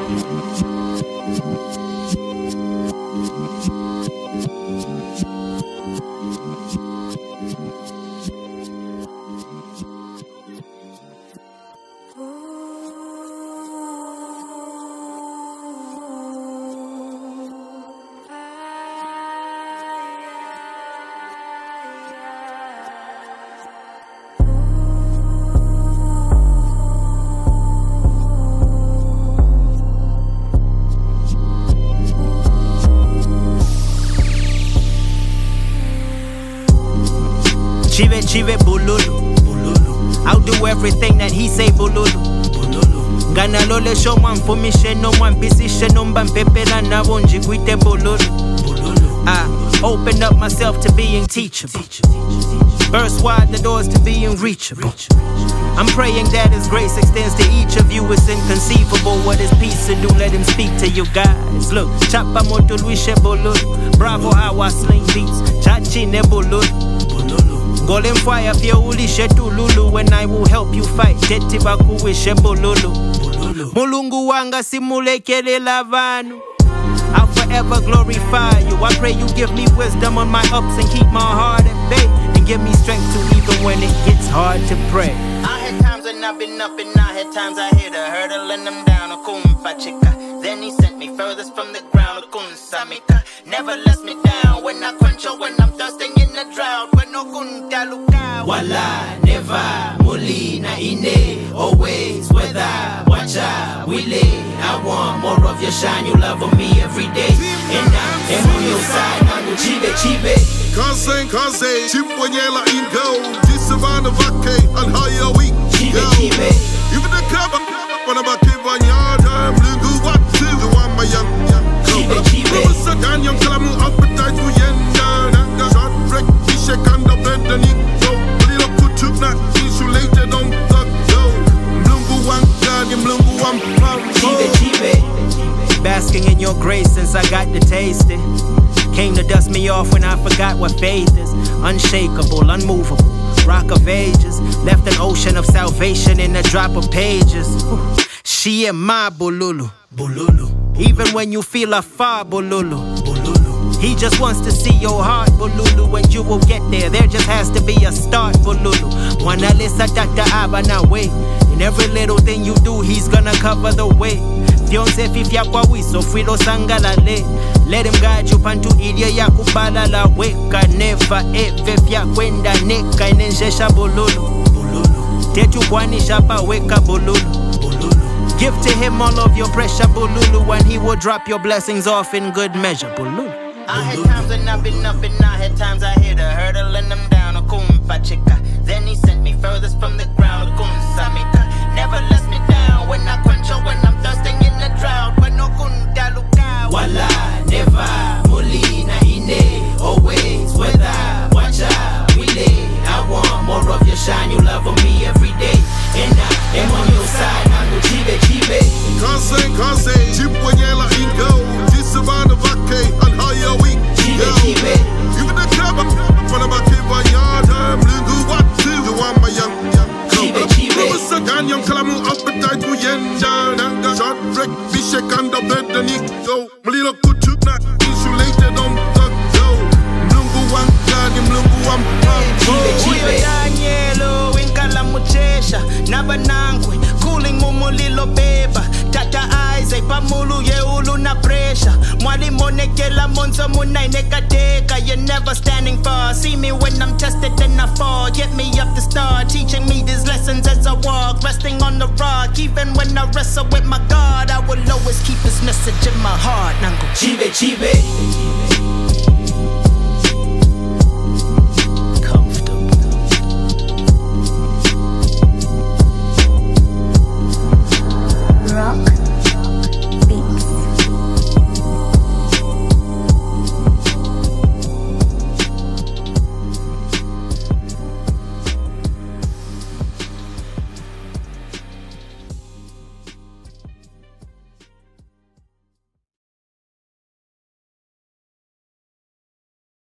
Chive bululu, bululu. I'll do everything that he say bululu, bululu. Gana lole show man for me she no man position no man pepela na wonji kwite bululu, bululu. I open up myself to being teachable. Burst wide the doors to being reachable. I'm praying that his grace extends to each of you. It's inconceivable what his peace to do. Let him speak to you guys. Look, chapa moto luishe bululu. Bravo how I sling beats. Chachi ne bululu. Golden fire fia ulishe tululu. When I will help you fight Jeti bakuwishe bululu. Mulungu wanga simulekele lavanu. I'll forever glorify you. I pray you give me wisdom on my ups and keep my heart at bay. And give me strength to even when it gets hard to pray. I had times when I've been up and I had times I hit a hurdle and I'm down a kumpachika. Then he sent me furthest from the ground a kunsamika. Never lets me down when I quench or when I'm thirsting in the drought. When no kuntaluka. Wala, never, mulina, ine, always, whether, wacha, wile. I want more of your shine, you love on me every day. And I am on your side, I'm chibe, chibe. Kaze, Chimponyela in gold, Tisavana Vake, and higher we go. Even the cover, when I'm a kid, one yard, I'm blue, what to the one my young cover. I was a gun, young Kalamu, appetite to Yenda, short break, fish, and the bed, and he go. Little put to not insulated on the go. Mlungu one gun, Mlungu one chibe. Basking in your grace since I got to taste it. Came to dust me off when I forgot what faith is. Unshakable, unmovable, rock of ages. Left an ocean of salvation in a drop of pages. She and my bululu, bululu. Even when you feel afar, bululu, bululu. He just wants to see your heart, bululu. And you will get there, there just has to be a start, bululu. Wana lisa Dr. Abana way. In every little thing you do, he's gonna cover the way. Fionse fifia kwa wiso, frilo sangalale. Let him guide you pantu ilia ya kubala la weka. Never ever fya kwenda neka inenjesha bululu. Tetu kwani shapa weka bululu. Give to him all of your pressure bululu. And he will drop your blessings off in good measure bululu. I had times when I've been up and I had times I hit a hurdle and I'm down a kumpachika. Then he sent me furthest from the ground a kunsamika. Never lets me down when I quench or when I'm thirsting in the drought. When no kundaluka. Wala, never, mulina, ine, always, whether, wacha, wile. I want more of your shine, you love on me every day. And I am on your side, I'm go chibe, chibe. Kaze, Chimponyela in gold, Tisavana Vake, and higher we go. Even the cover, when I'm a kid, one yard, I'm blue, what to the one my young cover. I was a gun, young Kalamu, appetite to Yenda, and the short break, fish, and the bed, and he go. Little put to not insulated on the go. Mlungu one gun, Mlungu one Chibe Danielo, Winkalamu Chesha, Nabanangwe, cooling Mumulilo Beba, Tata Isaac, Pamulu, Yeulu na pressure. Mwali Monekela Monza Munai Nekateka, you're never standing far. See me when I'm tested, then I fall. Get me up the start, teaching me these lessons as I walk, resting on the rock. Even when I wrestle with my God, I will always keep his message in my heart. Nango Chibe, chibe.